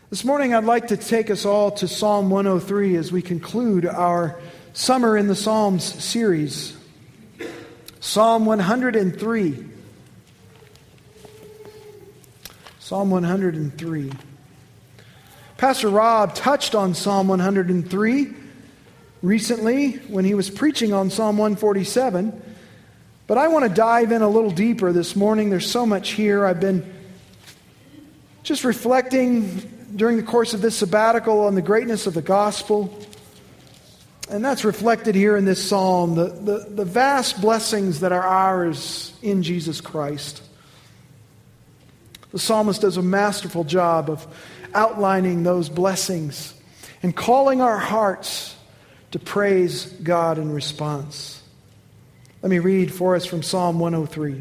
This morning I'd like to take us all to Psalm 103 as we conclude our Summer in the Psalms series. Psalm 103. Psalm 103. Pastor Rob touched on Psalm 103 recently when he was preaching on Psalm 147. But I want to dive in a little deeper this morning. There's so much here. I've been just reflecting during the course of this sabbatical on the greatness of the gospel. And that's reflected here in this psalm, the vast blessings that are ours in Jesus Christ. The psalmist does a masterful job of outlining those blessings and calling our hearts to praise God in response. Let me read for us from Psalm 103.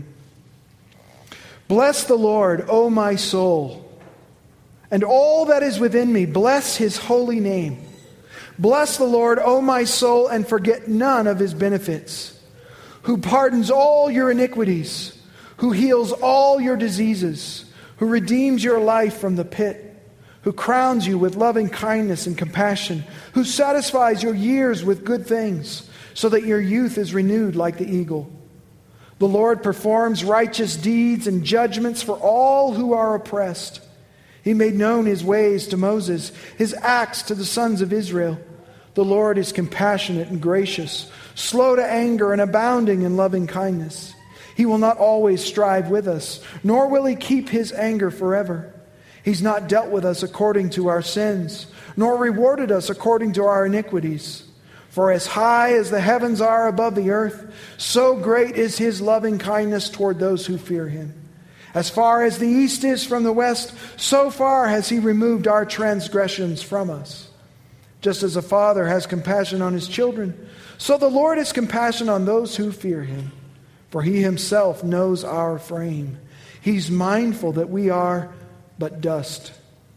Bless the Lord, O my soul, and all that is within me, bless his holy name. Bless the Lord, O my soul, and forget none of his benefits, who pardons all your iniquities, who heals all your diseases, who redeems your life from the pit, who crowns you with loving kindness and compassion, who satisfies your years with good things, so that your youth is renewed like the eagle. The Lord performs righteous deeds and judgments for all who are oppressed. He made known his ways to Moses, his acts to the sons of Israel. The Lord is compassionate and gracious, slow to anger and abounding in loving kindness. He will not always strive with us, nor will he keep his anger forever. He's not dealt with us according to our sins, nor rewarded us according to our iniquities. For as high as the heavens are above the earth, so great is his loving kindness toward those who fear him. As far as the east is from the west, so far has he removed our transgressions from us. Just as a father has compassion on his children, so the Lord has compassion on those who fear him. For he himself knows our frame. He's mindful that we are but dust.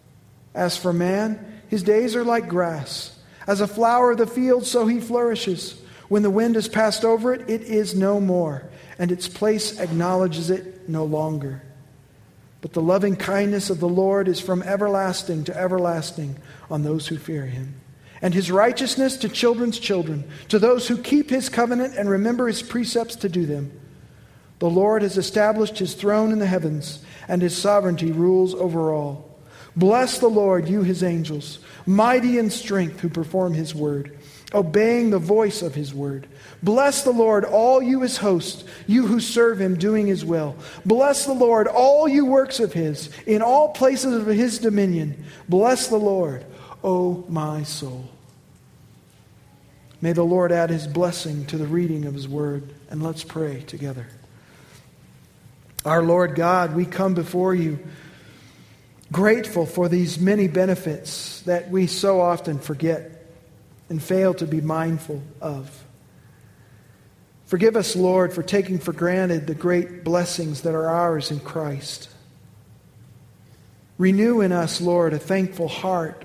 As for man, his days are like grass. As a flower of the field, so he flourishes. When the wind has passed over it, it is no more, and its place acknowledges it no longer. But the loving kindness of the Lord is from everlasting to everlasting on those who fear him, and his righteousness to children's children, to those who keep his covenant and remember his precepts to do them. The Lord has established his throne in the heavens, and his sovereignty rules over all. Bless the Lord, you his angels, mighty in strength, who perform his word, obeying the voice of his word. Bless the Lord, all you his hosts, you who serve him, doing his will. Bless the Lord, all you works of his, in all places of his dominion. Bless the Lord, O my soul. May the Lord add his blessing to the reading of his word. And let's pray together. Our Lord God, we come before you grateful for these many benefits that we so often forget and fail to be mindful of. Forgive us, Lord, for taking for granted the great blessings that are ours in Christ. Renew in us, Lord, a thankful heart.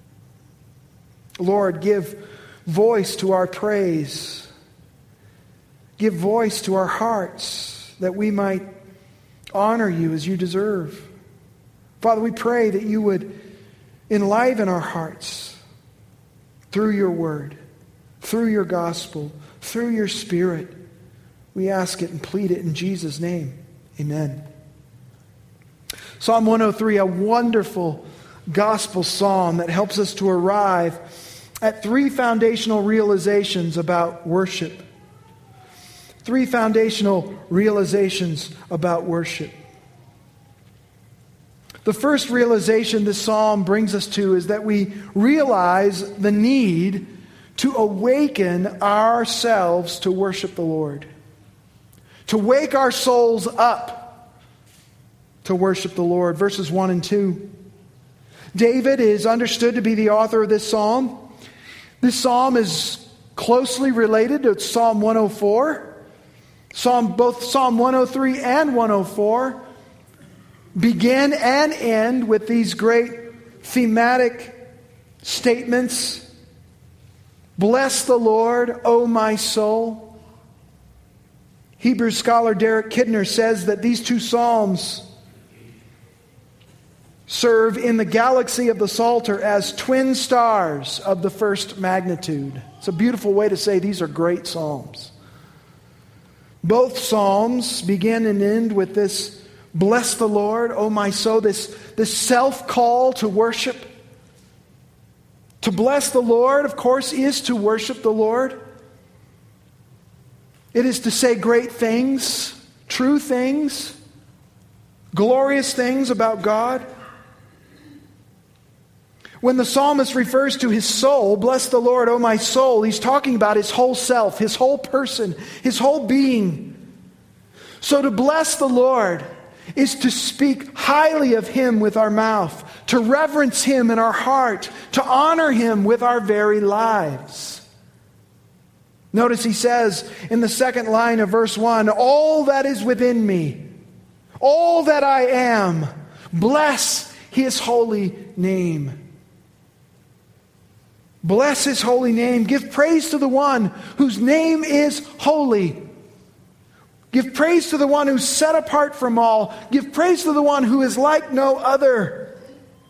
Lord, give voice to our praise. Give voice to our hearts that we might honor you as you deserve. Father, we pray that you would enliven our hearts through your word, through your gospel, through your Spirit. We ask it and plead it in Jesus' name. Amen. Psalm 103, a wonderful gospel psalm that helps us to arrive at three foundational realizations about worship. Three foundational realizations about worship. The first realization this psalm brings us to is that we realize the need to awaken ourselves to worship the Lord. To wake our souls up to worship the Lord. Verses 1 and 2. David is understood to be the author of this psalm. This psalm is closely related to Psalm 104. Both Psalm 103 and 104 begin and end with these great thematic statements. Bless the Lord, O my soul. Hebrew scholar Derek Kidner says that these two psalms serve in the galaxy of the Psalter as twin stars of the first magnitude. It's a beautiful way to say these are great psalms. Both psalms begin and end with this, bless the Lord, O my soul, this self-call to worship. To bless the Lord, of course, is to worship the Lord. It is to say great things, true things, glorious things about God. When the psalmist refers to his soul, bless the Lord, O my soul, he's talking about his whole self, his whole person, his whole being. So to bless the Lord is to speak highly of Him with our mouth, to reverence Him in our heart, to honor Him with our very lives. Notice he says in the second line of verse 1, all that is within me, all that I am, bless His holy name. Bless His holy name. Give praise to the one whose name is holy. Give praise to the one who's set apart from all. Give praise to the one who is like no other.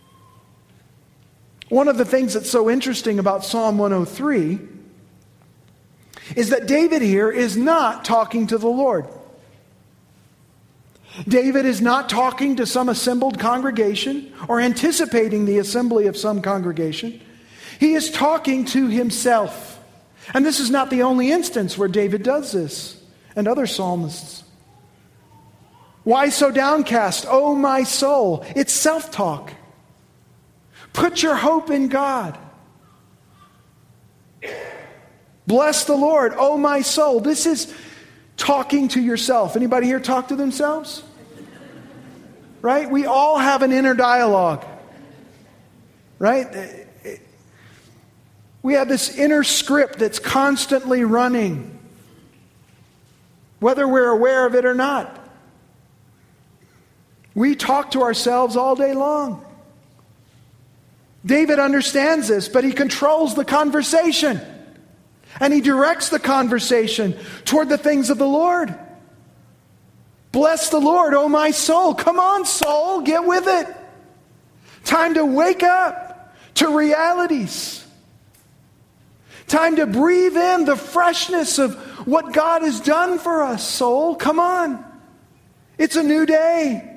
One of the things that's so interesting about Psalm 103 is that David here is not talking to the Lord. David is not talking to some assembled congregation or anticipating the assembly of some congregation. He is talking to himself. And this is not the only instance where David does this, and other psalmists. Why so downcast, O my soul? It's self-talk. Put your hope in God. Bless the Lord, O my soul. This is talking to yourself. Anybody here talk to themselves? Right? We all have an inner dialogue. Right? We have this inner script that's constantly running, whether we're aware of it or not. We talk to ourselves all day long. David understands this, but he controls the conversation. And he directs the conversation toward the things of the Lord. Bless the Lord, O my soul. Come on, soul, get with it. Time to wake up to realities. Time to breathe in the freshness of what God has done for us, soul. Come on. It's a new day.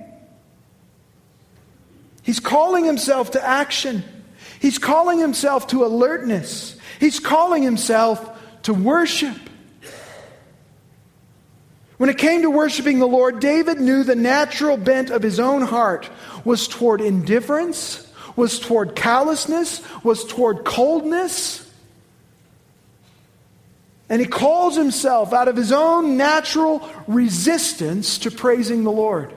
He's calling himself to action. He's calling himself to alertness. He's calling himself to worship. When it came to worshiping the Lord, David knew the natural bent of his own heart was toward indifference, was toward callousness, was toward coldness. And he calls himself out of his own natural resistance to praising the Lord.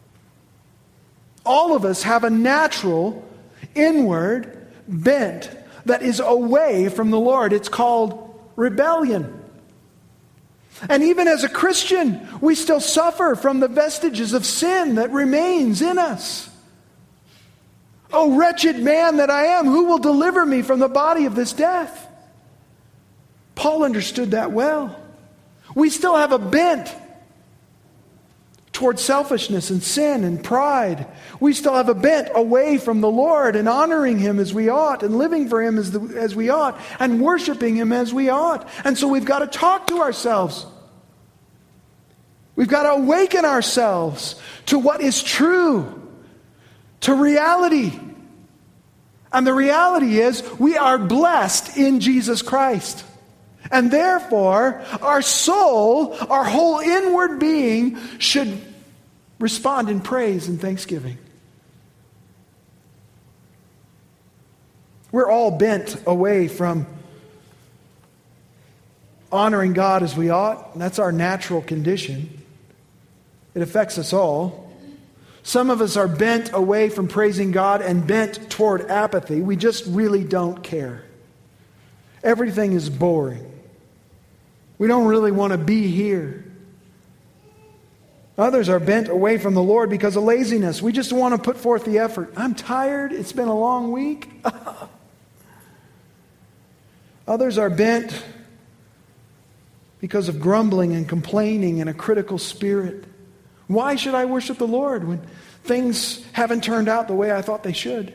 All of us have a natural, inward bent that is away from the Lord. It's called rebellion. And even as a Christian, we still suffer from the vestiges of sin that remains in us. Oh, wretched man that I am, who will deliver me from the body of this death? Paul understood that well. We still have a bent toward selfishness and sin and pride. We still have a bent away from the Lord and honoring Him as we ought and living for Him as we ought and worshiping Him as we ought. And so we've got to talk to ourselves. We've got to awaken ourselves to what is true, to reality. And the reality is we are blessed in Jesus Christ. And therefore, our soul, our whole inward being should respond in praise and thanksgiving. We're all bent away from honoring God as we ought. And that's our natural condition. It affects us all. Some of us are bent away from praising God and bent toward apathy. We just really don't care. Everything is boring. We don't really want to be here. Others are bent away from the Lord because of laziness. We just want to put forth the effort. I'm tired. It's been a long week. Others are bent because of grumbling and complaining and a critical spirit. Why should I worship the Lord when things haven't turned out the way I thought they should.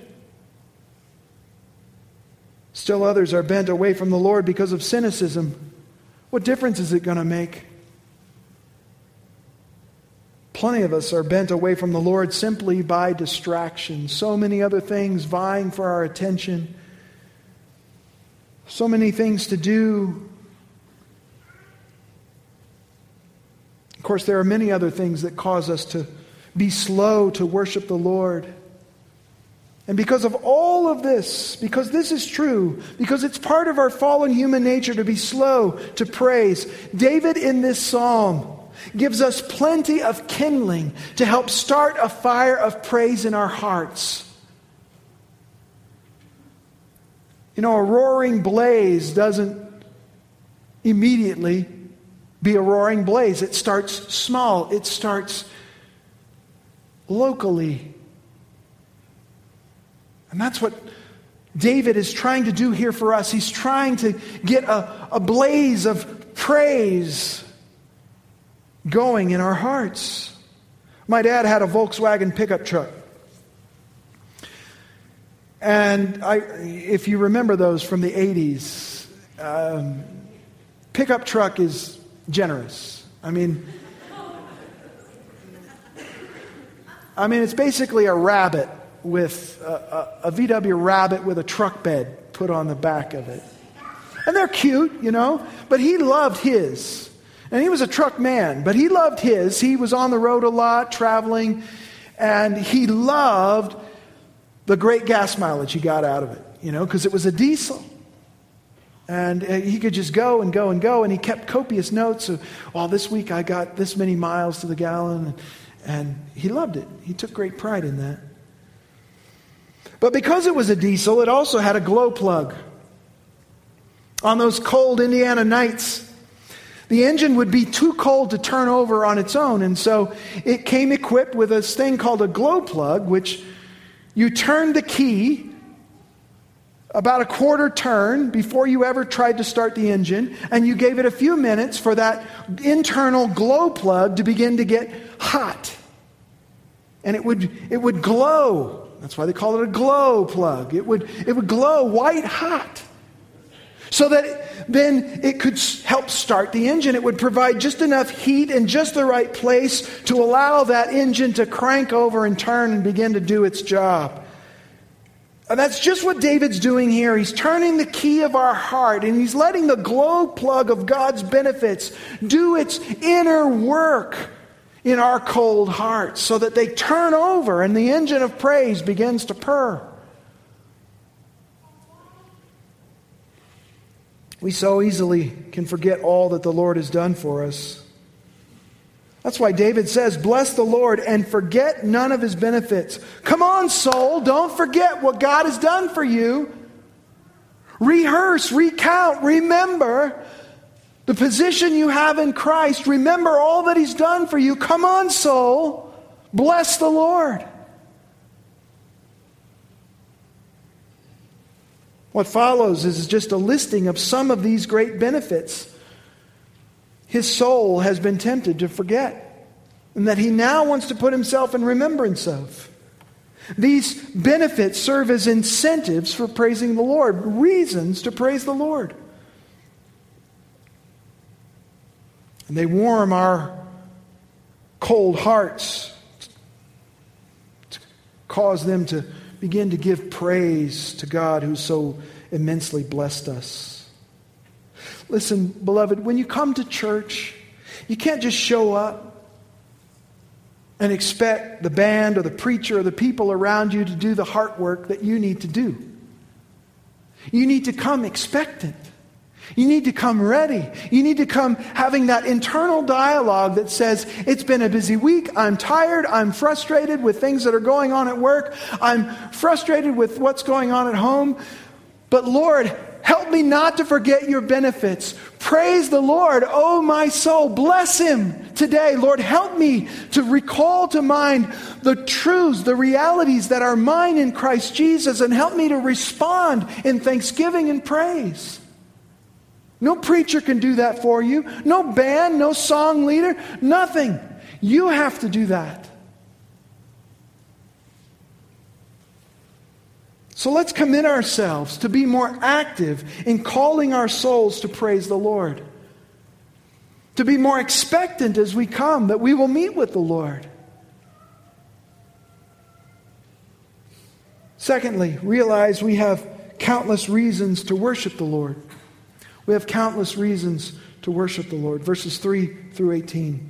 Still others are bent away from the Lord because of cynicism. What difference is it going to make? Plenty of us are bent away from the Lord simply by distraction. So many other things vying for our attention. So many things to do. Of course, there are many other things that cause us to be slow to worship the Lord. And because of all of this, because this is true, because it's part of our fallen human nature to be slow to praise, David in this psalm gives us plenty of kindling to help start a fire of praise in our hearts. You know, a roaring blaze doesn't immediately be a roaring blaze. It starts small. It starts locally. And that's what David is trying to do here for us. He's trying to get a blaze of praise going in our hearts. My dad had a Volkswagen pickup truck. And if you remember those from the 80s, pickup truck is generous. I mean, it's basically a rabbit with a VW Rabbit with a truck bed put on the back of it. And they're cute, you know, but he loved his. And he was a truck man, but he loved his. He was on the road a lot, traveling, and he loved the great gas mileage he got out of it, you know, because it was a diesel. And he could just go and go and go, and he kept copious notes of, well, this week I got this many miles to the gallon, and he loved it. He took great pride in that. But because it was a diesel, it also had a glow plug. On those cold Indiana nights, the engine would be too cold to turn over on its own, and so it came equipped with this thing called a glow plug, which you turned the key about a quarter turn before you ever tried to start the engine, and you gave it a few minutes for that internal glow plug to begin to get hot. And it would glow. That's why they call it a glow plug. It would glow white hot. So that then it could help start the engine. It would provide just enough heat in just the right place to allow that engine to crank over and turn and begin to do its job. And that's just what David's doing here. He's turning the key of our heart, and he's letting the glow plug of God's benefits do its inner work in our cold hearts so that they turn over and the engine of praise begins to purr. We so easily can forget all that the Lord has done for us. That's why David says, bless the Lord and forget none of his benefits. Come on, soul, don't forget what God has done for you. Rehearse, recount, remember the position you have in Christ. Remember all that he's done for you. Come on, soul, bless the Lord. What follows is just a listing of some of these great benefits his soul has been tempted to forget, and that he now wants to put himself in remembrance of. These benefits serve as incentives for praising the Lord, reasons to praise the Lord. And they warm our cold hearts, to cause them to begin to give praise to God who so immensely blessed us. Listen, beloved, when you come to church, you can't just show up and expect the band or the preacher or the people around you to do the heart work that you need to do. You need to come expectant. You need to come ready. You need to come having that internal dialogue that says, it's been a busy week, I'm tired, I'm frustrated with things that are going on at work, I'm frustrated with what's going on at home, but Lord, help me not to forget your benefits. Praise the Lord, oh my soul. Bless him today. Lord, help me to recall to mind the truths, the realities that are mine in Christ Jesus, and help me to respond in thanksgiving and praise. No preacher can do that for you. No band, no song leader, nothing. You have to do that. So let's commit ourselves to be more active in calling our souls to praise the Lord. To be more expectant as we come that we will meet with the Lord. Secondly, realize we have countless reasons to worship the Lord. We have countless reasons to worship the Lord. Verses 3 through 18.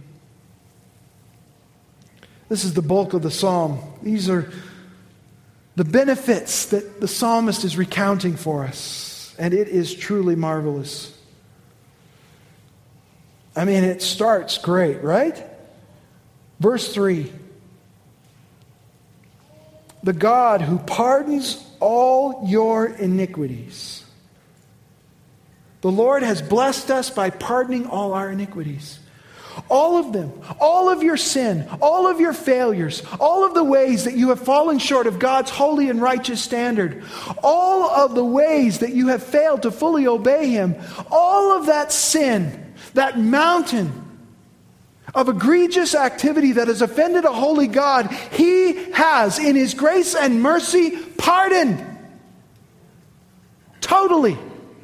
This is the bulk of the psalm. These are the benefits that the psalmist is recounting for us. And it is truly marvelous. I mean, it starts great, right? Verse 3. The God who pardons all your iniquities. The Lord has blessed us by pardoning all our iniquities. All of them, all of your sin, all of your failures, all of the ways that you have fallen short of God's holy and righteous standard, all of the ways that you have failed to fully obey Him, all of that sin, that mountain of egregious activity that has offended a holy God, He has, in His grace and mercy, pardoned. Totally.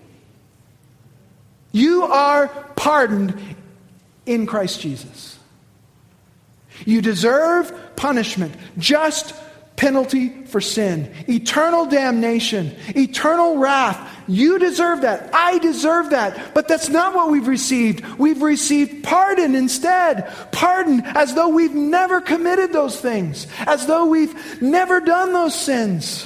You are pardoned in Christ Jesus. You deserve punishment, just penalty for sin, eternal damnation, eternal wrath. You deserve that. I deserve that. But that's not what we've received. We've received pardon instead. Pardon as though we've never committed those things, as though we've never done those sins.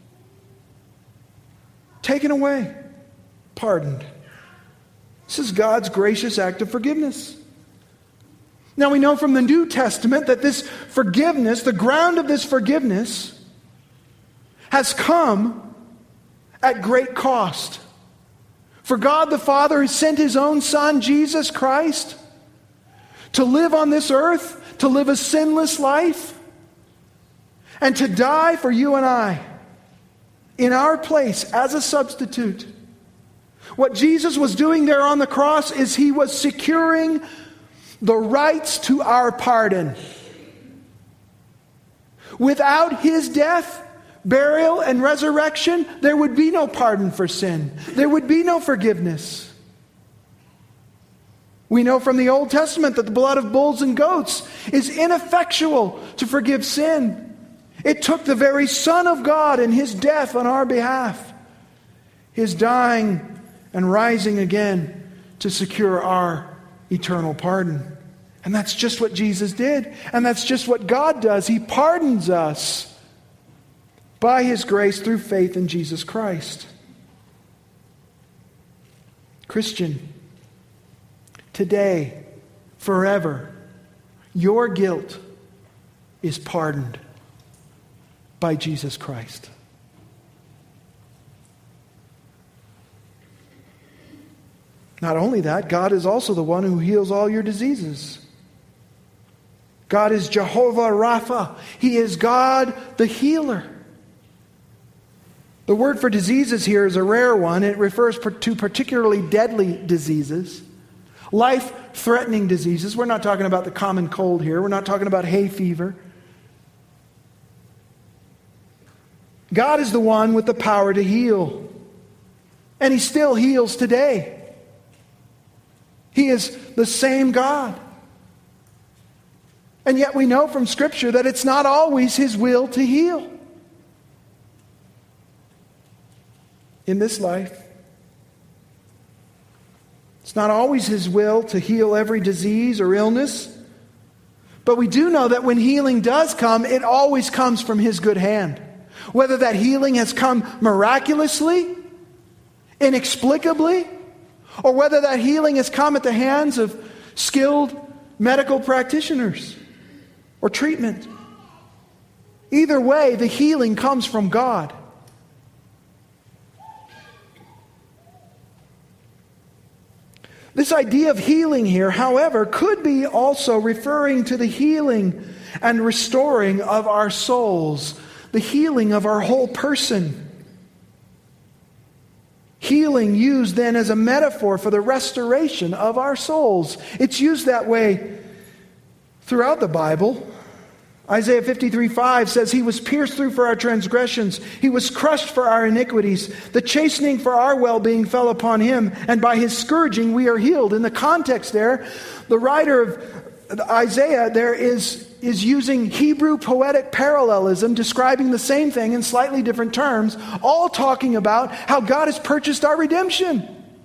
Taken away. Pardoned. This is God's gracious act of forgiveness. Now we know from the New Testament that this forgiveness, the ground of this forgiveness, has come at great cost. For God the Father has sent His own Son, Jesus Christ, to live on this earth, to live a sinless life, and to die for you and I in our place as a substitute. What Jesus was doing there on the cross is He was securing the rights to our pardon. Without His death, burial, and resurrection, there would be no pardon for sin. There would be no forgiveness. We know from the Old Testament that the blood of bulls and goats is ineffectual to forgive sin. It took the very Son of God and His death on our behalf, His dying and rising again to secure our eternal pardon. And that's just what Jesus did. And that's just what God does. He pardons us by His grace through faith in Jesus Christ. Christian, today, forever, your guilt is pardoned by Jesus Christ. Not only that, God is also the one who heals all your diseases. God is Jehovah Rapha. He is God the healer. The word for diseases here is a rare one. It refers to particularly deadly diseases, life-threatening diseases. We're not talking about the common cold here. We're not talking about hay fever. God is the one with the power to heal. And He still heals today. He is the same God. And yet we know from Scripture that it's not always His will to heal. In this life, it's not always His will to heal every disease or illness. But we do know that when healing does come, it always comes from His good hand. Whether that healing has come miraculously, inexplicably, or whether that healing has come at the hands of skilled medical practitioners or treatment. Either way, the healing comes from God. This idea of healing here, however, could be also referring to the healing and restoring of our souls, the healing of our whole person. Healing used then as a metaphor for the restoration of our souls. It's used that way throughout the Bible. Isaiah 53:5 says, He was pierced through for our transgressions. He was crushed for our iniquities. The chastening for our well-being fell upon Him, and by His scourging we are healed. In the context there, the writer of Isaiah there is using Hebrew poetic parallelism, describing the same thing in slightly different terms, all talking about how God has purchased our redemption.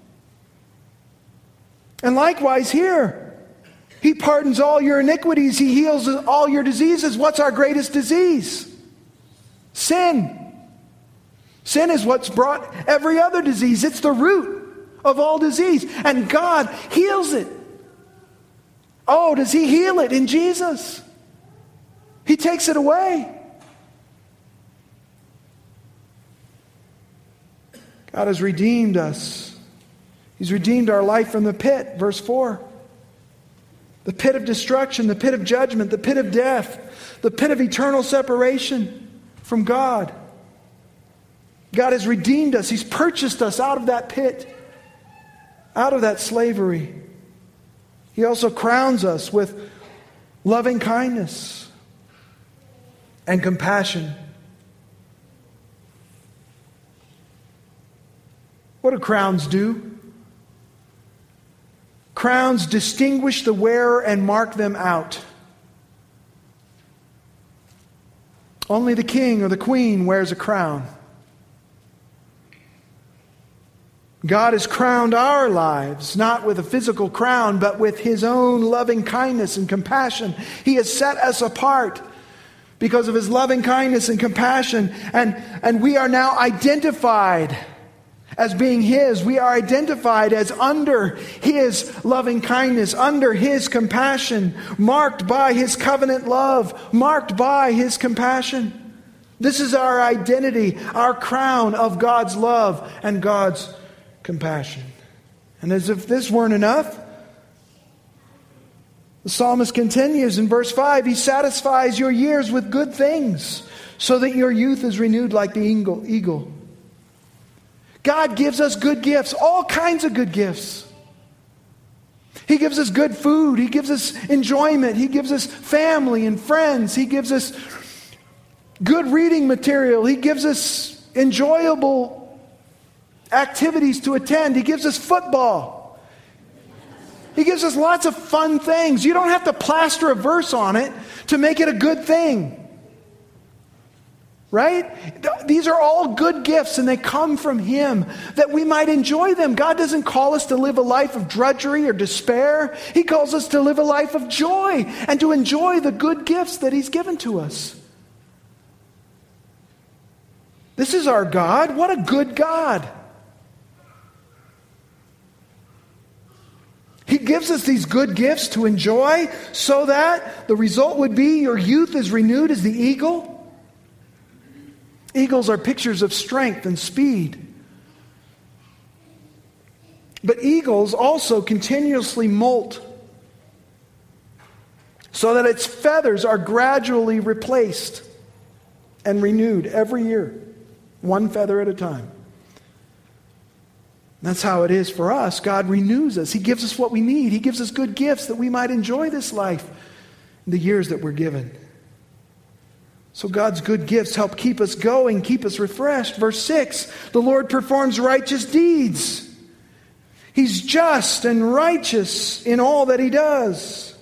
And likewise here, He pardons all your iniquities. He heals all your diseases. What's our greatest disease? Sin. Sin is what's brought every other disease. It's the root of all disease. And God heals it. Oh, does He heal it in Jesus? He takes it away. God has redeemed us. He's redeemed our life from the pit. Verse 4. The pit of destruction, the pit of judgment, the pit of death, the pit of eternal separation from God. God has redeemed us. He's purchased us out of that pit, out of that slavery. He also crowns us with loving kindness and compassion. What do crowns do? Crowns distinguish the wearer and mark them out. Only the king or the queen wears a crown. God has crowned our lives, not with a physical crown, but with His own loving kindness and compassion. He has set us apart because of His loving kindness and compassion, and we are now identified as being His. We are identified as under His loving kindness, under His compassion, marked by His covenant love, marked by His compassion. This is our identity, our crown of God's love and God's compassion. And as if this weren't enough, the psalmist continues in verse 5, He satisfies your years with good things, so that your youth is renewed like the eagle. God gives us good gifts, all kinds of good gifts. He gives us good food. He gives us enjoyment. He gives us family and friends. He gives us good reading material. He gives us enjoyable activities to attend. He gives us football. He gives us lots of fun things. You don't have to plaster a verse on it to make it a good thing. Right? These are all good gifts, and they come from Him that we might enjoy them. God doesn't call us to live a life of drudgery or despair. He calls us to live a life of joy and to enjoy the good gifts that He's given to us. This is our God. What a good God. He gives us these good gifts to enjoy so that the result would be your youth is renewed as the eagle. Eagles are pictures of strength and speed. But eagles also continuously molt so that its feathers are gradually replaced and renewed every year, one feather at a time. That's how it is for us. God renews us. He gives us what we need. He gives us good gifts that we might enjoy this life in the years that we're given. So God's good gifts help keep us going, keep us refreshed. Verse 6, the Lord performs righteous deeds. He's just and righteous in all that He does.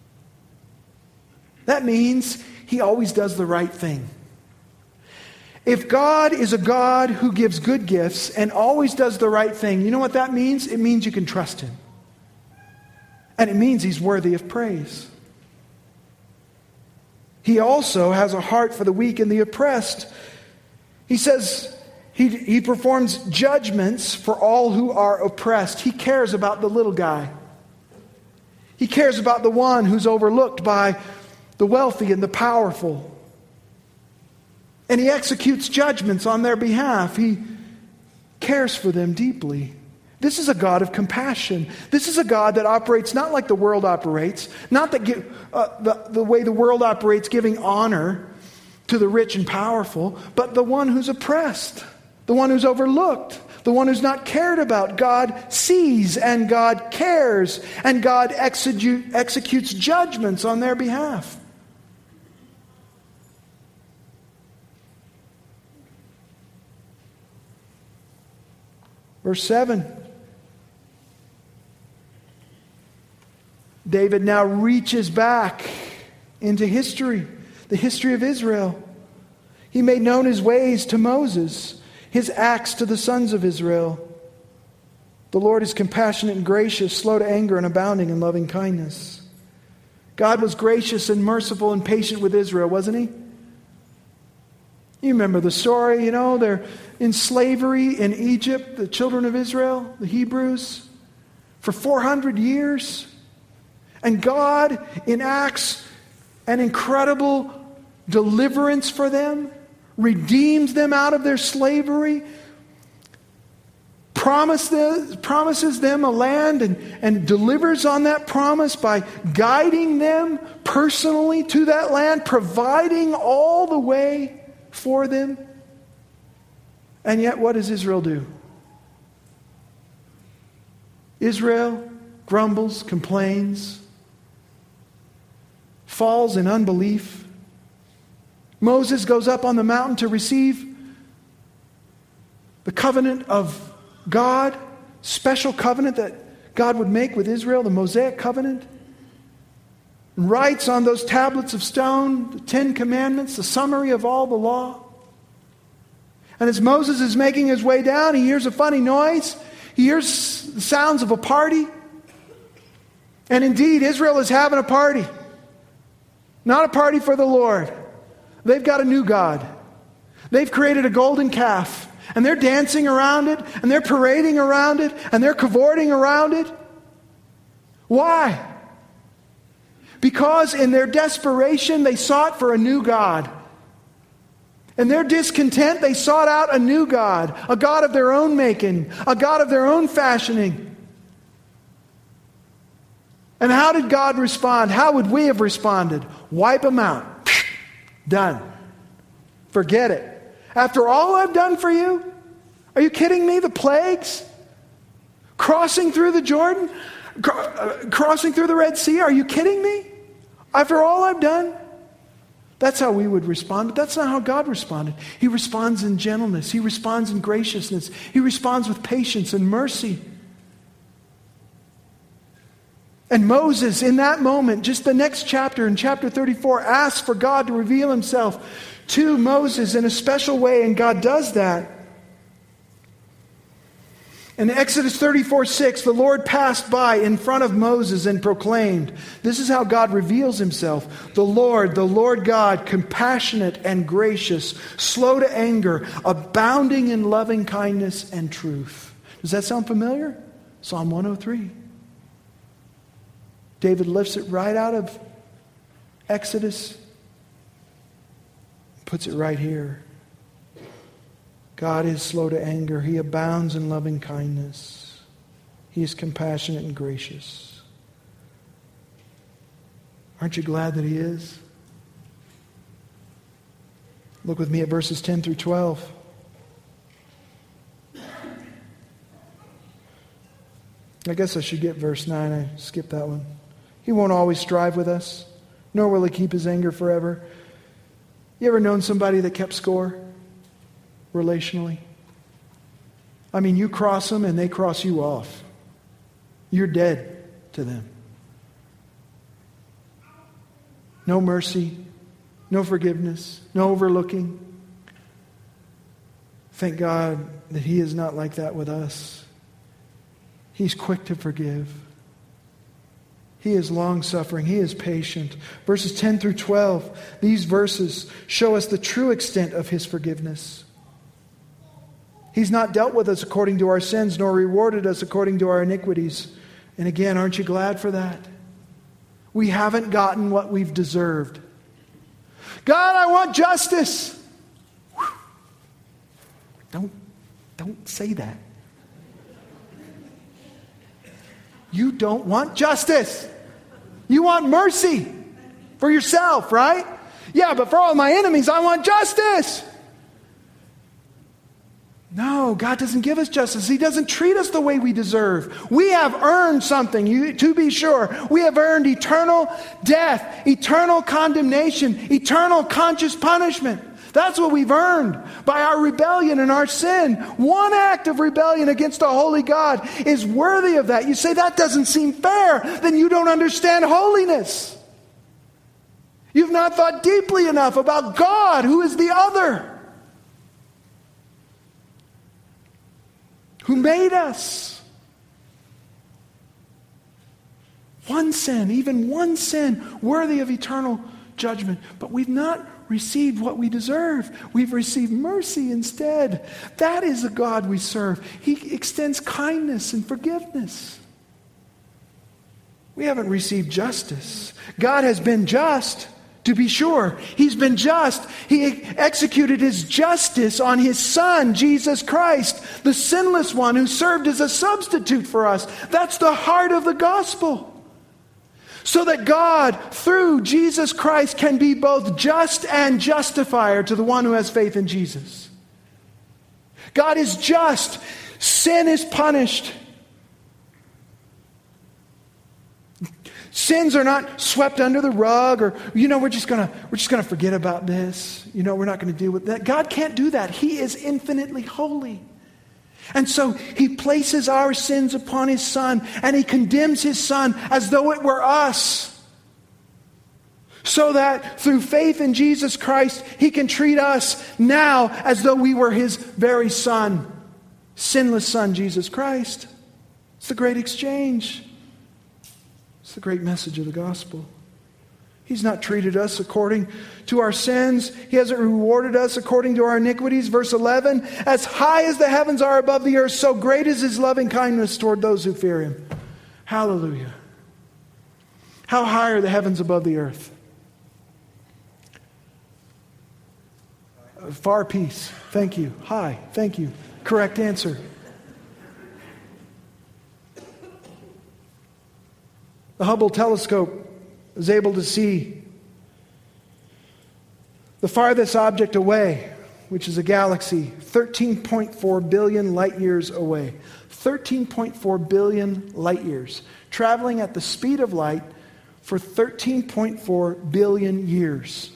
That means He always does the right thing. If God is a God who gives good gifts and always does the right thing, you know what that means? It means you can trust Him. And it means He's worthy of praise. He also has a heart for the weak and the oppressed. He says he performs judgments for all who are oppressed. He cares about the little guy. He cares about the one who's overlooked by the wealthy and the powerful. And He executes judgments on their behalf. He cares for them deeply. This is a God of compassion. This is a God that operates not like the world operates, not that the way the world operates, giving honor to the rich and powerful, but the one who's oppressed, the one who's overlooked, the one who's not cared about. God sees and God cares, and God executes judgments on their behalf. Verse 7. David now reaches back into history, the history of Israel. He made known his ways to Moses, his acts to the sons of Israel. The Lord is compassionate and gracious, slow to anger and abounding in loving kindness. God was gracious and merciful and patient with Israel, wasn't he? You remember the story, they're in slavery in Egypt, the children of Israel, the Hebrews, for 400 years. And God enacts an incredible deliverance for them, redeems them out of their slavery, promises them a land and delivers on that promise by guiding them personally to that land, providing all the way for them. And yet, what does Israel do? Israel grumbles, complains, falls in unbelief. Moses goes up on the mountain to receive the covenant of God, special covenant that God would make with Israel, the Mosaic covenant, and writes on those tablets of stone the 10 Commandments, the summary of all the law. And as Moses is making his way down, he hears a funny noise. He hears the sounds of a party. And indeed, Israel is having a party. Not a party for the Lord. They've got a new god. They've created a golden calf. And they're dancing around it, and they're parading around it, and they're cavorting around it. Why? Because in their desperation, they sought for a new god. In their discontent, they sought out a new god, a god of their own making, a god of their own fashioning. And how did God respond? How would we have responded? Wipe them out. Done. Forget it. After all I've done for you? Are you kidding me? The plagues? Crossing through the Jordan? Crossing through the Red Sea? Are you kidding me? After all I've done? That's how we would respond, but that's not how God responded. He responds in gentleness. He responds in graciousness. He responds with patience and mercy. And Moses, in that moment, just the next chapter, in chapter 34, asks for God to reveal himself to Moses in a special way, and God does that. In Exodus 34:6, the Lord passed by in front of Moses and proclaimed, this is how God reveals himself. The Lord God, compassionate and gracious, slow to anger, abounding in loving kindness and truth. Does that sound familiar? Psalm 103. David lifts it right out of Exodus, puts it right here. God is slow to anger. He abounds in loving kindness. He is compassionate and gracious. Aren't you glad that he is? Look with me at verses 10 through 12. I guess I should get verse 9. I skipped that one. He won't always strive with us, nor will he keep his anger forever. You ever known somebody that kept score relationally? I mean, you cross them and they cross you off. You're dead to them. No mercy, no forgiveness, no overlooking. Thank God that he is not like that with us. He's quick to forgive. He is long-suffering. He is patient. Verses 10 through 12, these verses show us the true extent of his forgiveness. He's not dealt with us according to our sins, nor rewarded us according to our iniquities. And again, aren't you glad for that? We haven't gotten what we've deserved. God, I want justice. Don't say that. You don't want justice. You want mercy for yourself, right? Yeah, but for all my enemies, I want justice. No, God doesn't give us justice. He doesn't treat us the way we deserve. We have earned something, to be sure. We have earned eternal death, eternal condemnation, eternal conscious punishment. That's what we've earned by our rebellion and our sin. One act of rebellion against a holy God is worthy of that. You say, that doesn't seem fair. Then you don't understand holiness. You've not thought deeply enough about God, who is the other, who made us. One sin, even one sin, worthy of eternal judgment. But we've not received what we deserve. We've received mercy instead. That is the God we serve. He extends kindness and forgiveness. We haven't received justice. God has been just, to be sure. He's been just. He executed His justice on His Son, Jesus Christ, the sinless one who served as a substitute for us. That's the heart of the gospel. So that God, through Jesus Christ, can be both just and justifier to the one who has faith in Jesus. God is just. Sin is punished. Sins are not swept under the rug, or we're just gonna forget about this. We're not going to deal with that. God can't do that. He is infinitely holy. And so He places our sins upon His Son, and He condemns His Son as though it were us. So that through faith in Jesus Christ, He can treat us now as though we were His very Son, sinless Son, Jesus Christ. It's the great exchange. It's the great message of the gospel. He's not treated us according to our sins. He hasn't rewarded us according to our iniquities. Verse 11, as high as the heavens are above the earth, so great is His loving kindness toward those who fear Him. Hallelujah. How high are the heavens above the earth? Far piece. Thank you. High. Thank you. Correct answer. The Hubble telescope is able to see the farthest object away, which is a galaxy, 13.4 billion light years away. 13.4 billion light years. Traveling at the speed of light for 13.4 billion years.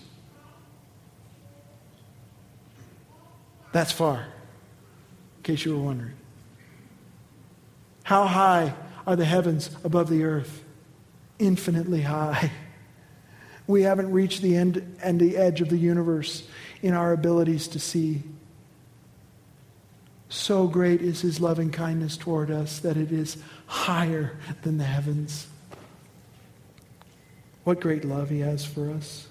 That's far, in case you were wondering. How high are the heavens above the earth? Infinitely high. We haven't reached the end and the edge of the universe in our abilities to see. So great is His loving kindness toward us that it is higher than the heavens. What great love He has for us.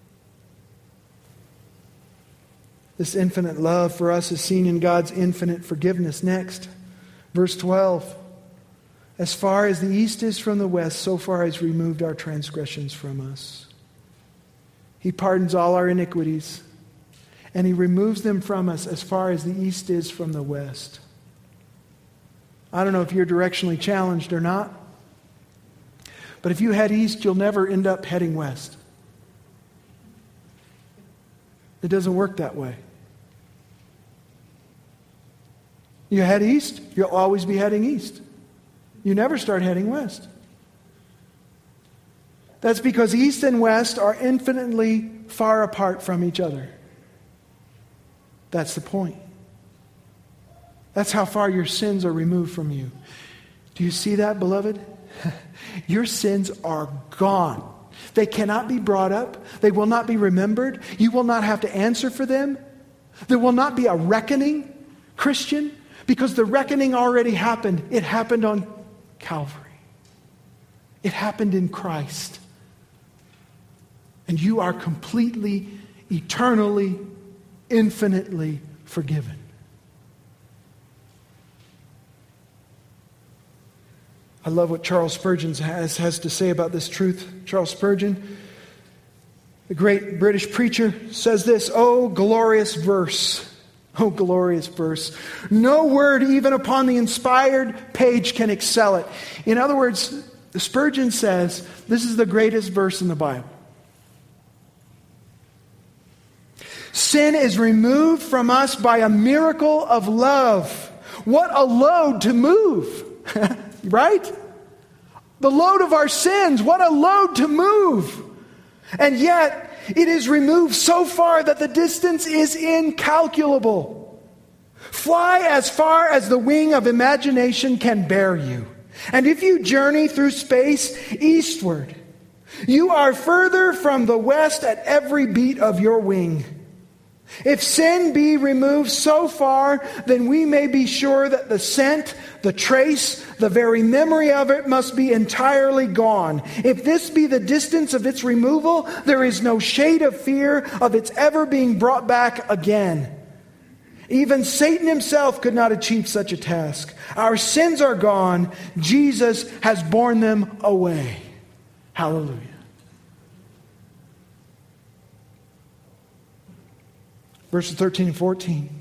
This infinite love for us is seen in God's infinite forgiveness. Next, verse 12. As far as the east is from the west, so far has removed our transgressions from us. He pardons all our iniquities, and He removes them from us as far as the east is from the west. I don't know if you're directionally challenged or not, but if you head east, you'll never end up heading west. It doesn't work that way. You head east, you'll always be heading east. You never start heading west. That's because east and west are infinitely far apart from each other. That's the point. That's how far your sins are removed from you. Do you see that, beloved? Your sins are gone. They cannot be brought up. They will not be remembered. You will not have to answer for them. There will not be a reckoning, Christian, because the reckoning already happened. It happened on Calvary. It happened in Christ. And you are completely, eternally, infinitely forgiven. I love what Charles Spurgeon has to say about this truth. Charles Spurgeon, the great British preacher, says this, "Oh, glorious verse. Oh, glorious verse. No word even upon the inspired page can excel it." In other words, Spurgeon says, this is the greatest verse in the Bible. Sin is removed from us by a miracle of love. What a load to move. Right? The load of our sins. What a load to move. And yet, It is removed so far that the distance is incalculable. Fly as far as the wing of imagination can bear you. And if you journey through space eastward, you are further from the west at every beat of your wing. If sin be removed so far, then we may be sure that the scent, the trace, the very memory of it must be entirely gone. If this be the distance of its removal, there is no shade of fear of its ever being brought back again. Even Satan himself could not achieve such a task. Our sins are gone. Jesus has borne them away. Hallelujah. Verses 13 and 14.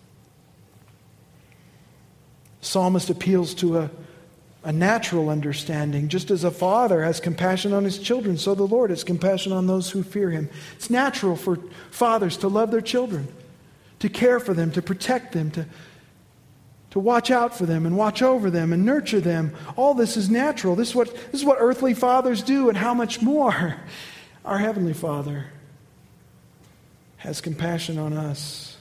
The psalmist appeals to a natural understanding. Just as a father has compassion on his children, so the Lord has compassion on those who fear him. It's natural for fathers to love their children, to care for them, to protect them, to watch out for them and watch over them and nurture them. All this is natural. This is what earthly fathers do, and how much more our Heavenly Father has compassion on us.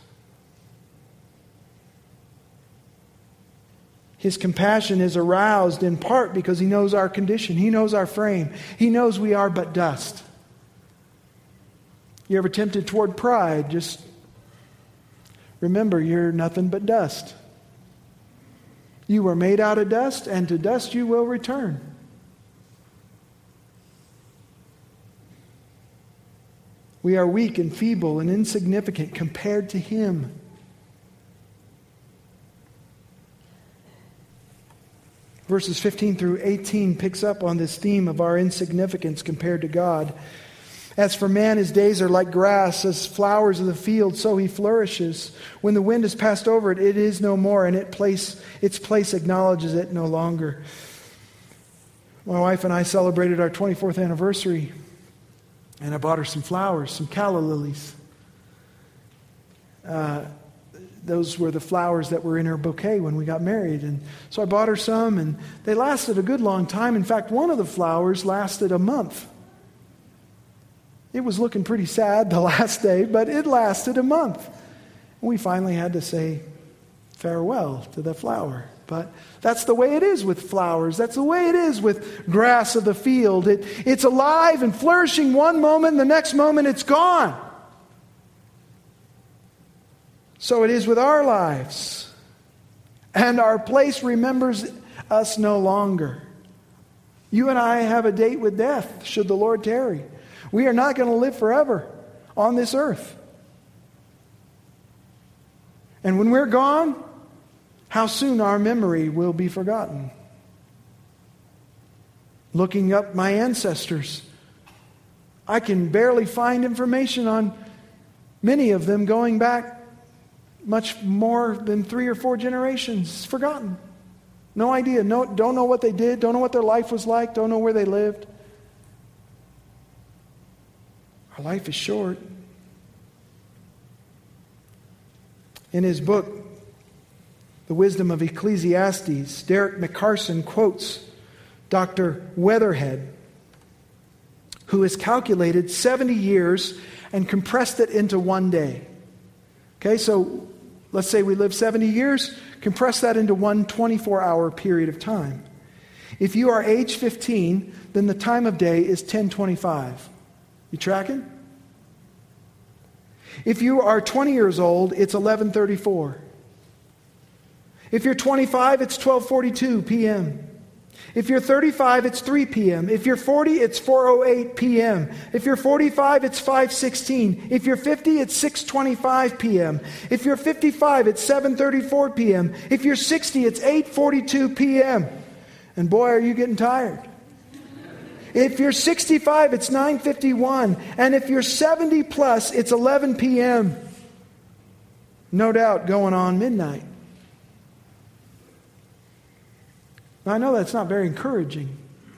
His compassion is aroused in part because He knows our condition. He knows our frame. He knows we are but dust. You ever tempted toward pride? Just remember, you're nothing but dust. You were made out of dust, and to dust you will return. We are weak and feeble and insignificant compared to Him. Verses 15 through 18 picks up on this theme of our insignificance compared to God. As for man, his days are like grass, as flowers of the field, so he flourishes. When the wind has passed over it, it is no more, and its place acknowledges it no longer. My wife and I celebrated our 24th anniversary, and I bought her some flowers, some calla lilies. Those were the flowers that were in her bouquet when we got married. And so I bought her some, and they lasted a good long time. In fact, one of the flowers lasted a month. It was looking pretty sad the last day, but it lasted a month. And we finally had to say farewell to the flower. But that's the way it is with flowers. That's the way it is with grass of the field. It's alive and flourishing one moment, the next moment it's gone. So it is with our lives. And our place remembers us no longer. You and I have a date with death, should the Lord tarry. We are not going to live forever on this earth. And when we're gone, how soon our memory will be forgotten. Looking up my ancestors, I can barely find information on many of them going back much more than 3 or 4 generations. It's forgotten. No idea. Don't know what they did. Don't know what their life was like. Don't know where they lived. Our life is short. In his book, The Wisdom of Ecclesiastes, Derek McCarson quotes Dr. Weatherhead, who has calculated 70 years and compressed it into one day. Okay, so let's say we live 70 years, compress that into one 24-hour period of time. If you are age 15, then the time of day is 10:25. You tracking? If you are 20 years old, it's 11:34. If you're 25, it's 12:42 p.m. If you're 35, it's 3 p.m. If you're 40, it's 4:08 p.m. If you're 45, it's 5:16. If you're 50, it's 6:25 p.m. If you're 55, it's 7:34 p.m. If you're 60, it's 8:42 p.m. And boy, are you getting tired. If you're 65, it's 9:51. And if you're 70 plus, it's 11 p.m. No doubt going on midnight. Now, I know that's not very encouraging.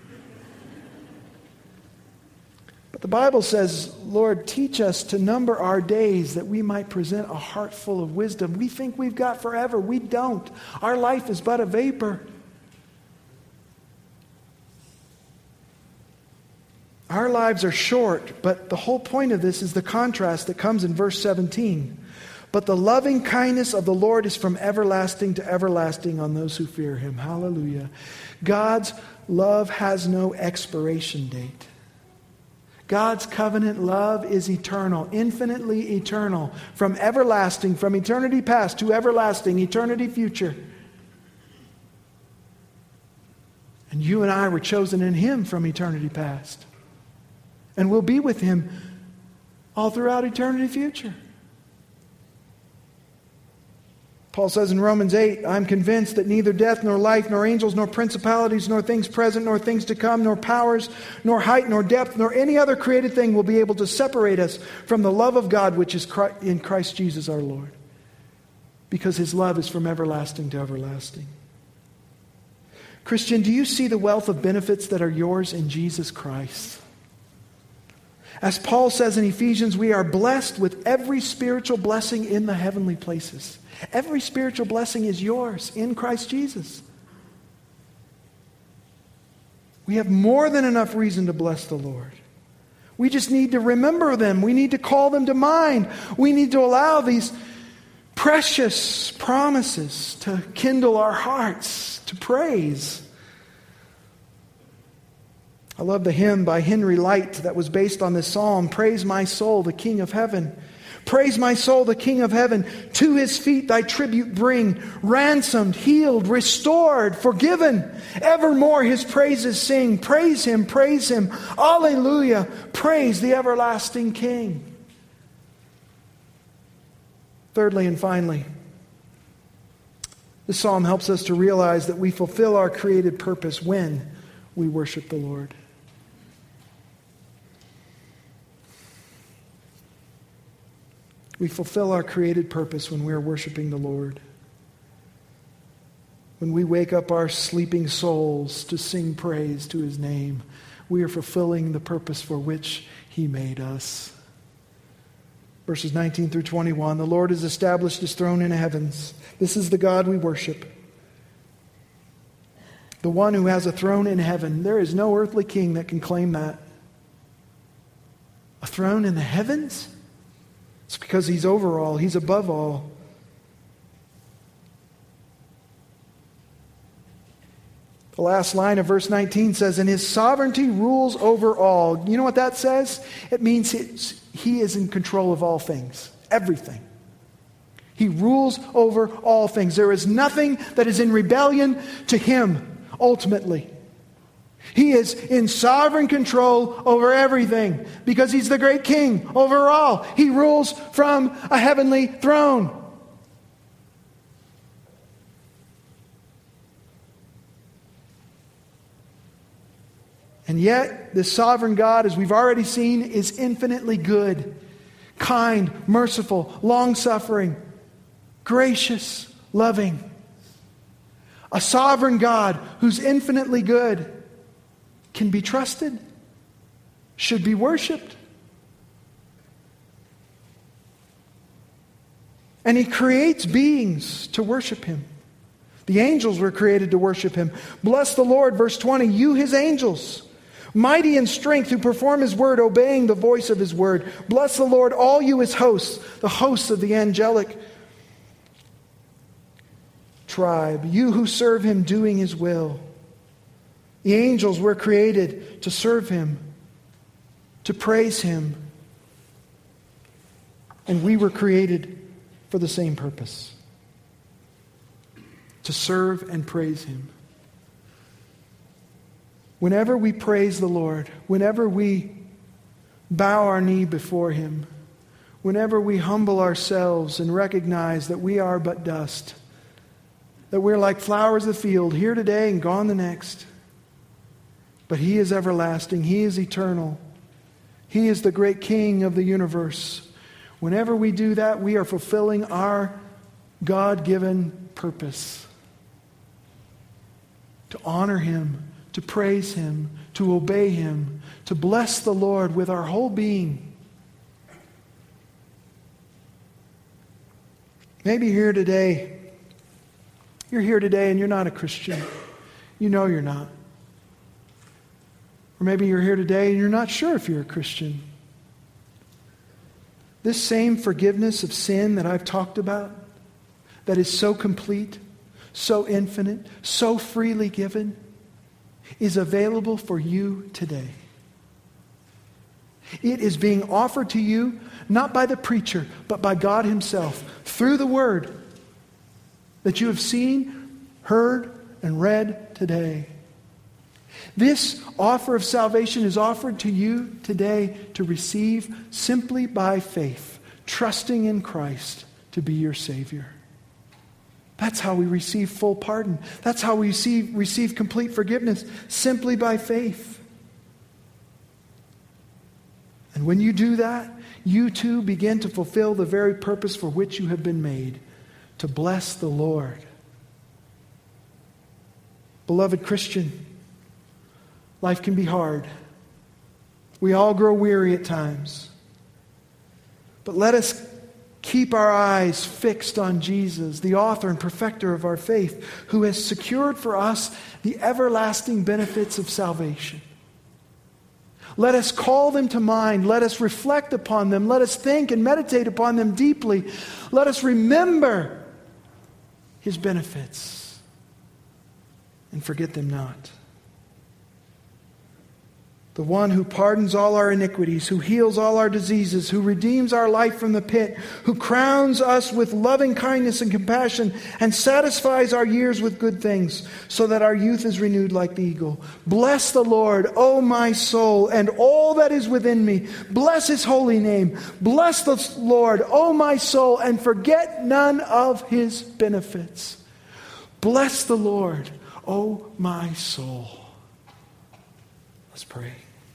But the Bible says, Lord, teach us to number our days that we might present a heart full of wisdom. We think we've got forever. We don't. Our life is but a vapor. Our lives are short, but the whole point of this is the contrast that comes in verse 17. But the loving kindness of the Lord is from everlasting to everlasting on those who fear him. Hallelujah. God's love has no expiration date. God's covenant love is eternal, infinitely eternal, from everlasting, from eternity past to everlasting, eternity future. And you and I were chosen in him from eternity past. And we'll be with him all throughout eternity future. Paul says in Romans 8, I'm convinced that neither death, nor life, nor angels, nor principalities, nor things present, nor things to come, nor powers, nor height, nor depth, nor any other created thing will be able to separate us from the love of God which is in Christ Jesus our Lord. Because his love is from everlasting to everlasting. Christian, do you see the wealth of benefits that are yours in Jesus Christ? As Paul says in Ephesians, we are blessed with every spiritual blessing in the heavenly places. Every spiritual blessing is yours in Christ Jesus. We have more than enough reason to bless the Lord. We just need to remember them. We need to call them to mind. We need to allow these precious promises to kindle our hearts to praise. I love the hymn by Henry Light that was based on this psalm. Praise my soul, the King of heaven. Praise my soul, the King of heaven. To his feet thy tribute bring. Ransomed, healed, restored, forgiven. Evermore his praises sing. Praise him, praise him. Alleluia. Praise the everlasting King. Thirdly and finally, this psalm helps us to realize that we fulfill our created purpose when we worship the Lord. We fulfill our created purpose when we are worshiping the Lord. When we wake up our sleeping souls to sing praise to his name, we are fulfilling the purpose for which he made us. Verses 19 through 21, the Lord has established his throne in the heavens. This is the God we worship. The one who has a throne in heaven. There is no earthly king that can claim that. A throne in the heavens? It's because he's over all. He's above all. The last line of verse 19 says, and his sovereignty rules over all. You know what that says? It means he is in control of all things. Everything. He rules over all things. There is nothing that is in rebellion to him, ultimately. He is in sovereign control over everything because he's the great king over all. He rules from a heavenly throne. And yet, this sovereign God, as we've already seen, is infinitely good, kind, merciful, long-suffering, gracious, loving. A sovereign God who's infinitely good can be trusted, should be worshiped. And he creates beings to worship him. The angels were created to worship him. Bless the Lord, verse 20, you his angels, mighty in strength, who perform his word, obeying the voice of his word. Bless the Lord, all you his hosts, the hosts of the angelic tribe, you who serve him doing his will. The angels were created to serve him, to praise him. And we were created for the same purpose, to serve and praise him. Whenever we praise the Lord, whenever we bow our knee before him, whenever we humble ourselves and recognize that we are but dust, that we're like flowers of the field, here today and gone the next, but he is everlasting, he is eternal, he is the great King of the universe. Whenever we do that, we are fulfilling our God-given purpose to honor him, to praise him, to obey him, to bless the Lord with our whole being. Maybe you're here today and you're not a Christian. You know you're not. Or maybe you're here today and you're not sure if you're a Christian. This same forgiveness of sin that I've talked about, that is so complete, so infinite, so freely given, is available for you today. It is being offered to you not by the preacher, but by God Himself through the Word that you have seen, heard, and read today. This offer of salvation is offered to you today to receive simply by faith, trusting in Christ to be your Savior. That's how we receive full pardon. That's how we receive complete forgiveness, simply by faith. And when you do that, you too begin to fulfill the very purpose for which you have been made, to bless the Lord. Beloved Christian, life can be hard. We all grow weary at times. But let us keep our eyes fixed on Jesus, the author and perfecter of our faith, who has secured for us the everlasting benefits of salvation. Let us call them to mind. Let us reflect upon them. Let us think and meditate upon them deeply. Let us remember His benefits and forget them not. The one who pardons all our iniquities, who heals all our diseases, who redeems our life from the pit, who crowns us with loving kindness and compassion, and satisfies our years with good things, so that our youth is renewed like the eagle. Bless the Lord, O my soul, and all that is within me. Bless His holy name. Bless the Lord, O my soul, and forget none of His benefits. Bless the Lord, O my soul. Let's pray.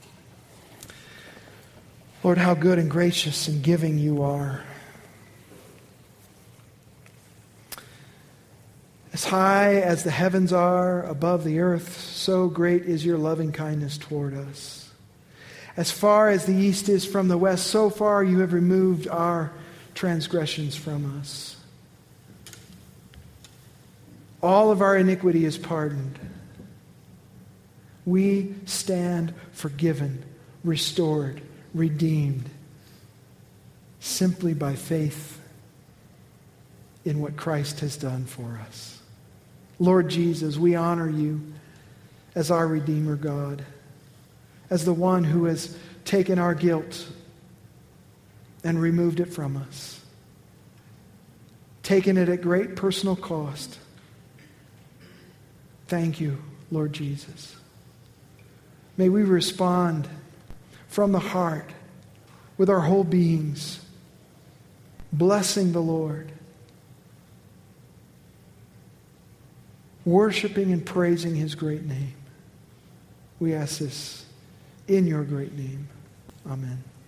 Lord, how good and gracious and giving You are. As high as the heavens are above the earth, so great is Your loving kindness toward us. As far as the east is from the west, so far You have removed our transgressions from us. All of our iniquity is pardoned. We stand forgiven, restored, redeemed, simply by faith in what Christ has done for us. Lord Jesus, we honor You as our Redeemer God, as the one who has taken our guilt and removed it from us, taken it at great personal cost. Thank You, Lord Jesus. May we respond from the heart with our whole beings, blessing the Lord, worshiping and praising His great name. We ask this in Your great name. Amen.